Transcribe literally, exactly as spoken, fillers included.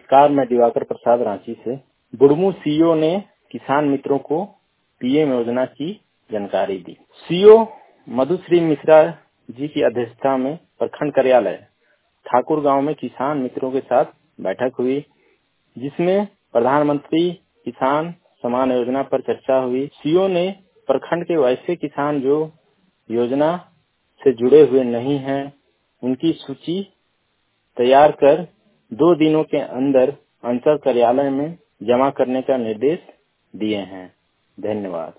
नमस्कार, मैं दिवाकर प्रसाद रांची से। बुढ़मू सीओ ने किसान मित्रों को पीएम योजना की जानकारी दी। सीओ मधुश्री मिश्रा जी की अध्यक्षता में प्रखंड कार्यालय ठाकुर गांव में किसान मित्रों के साथ बैठक हुई, जिसमें प्रधानमंत्री किसान सम्मान योजना पर चर्चा हुई। सीओ ने प्रखंड के वैसे किसान जो योजना से जुड़े हुए नहीं हैं, उनकी सूची तैयार कर दो दिनों के अंदर अंचल कार्यालय में जमा करने का निर्देश दिए हैं। धन्यवाद।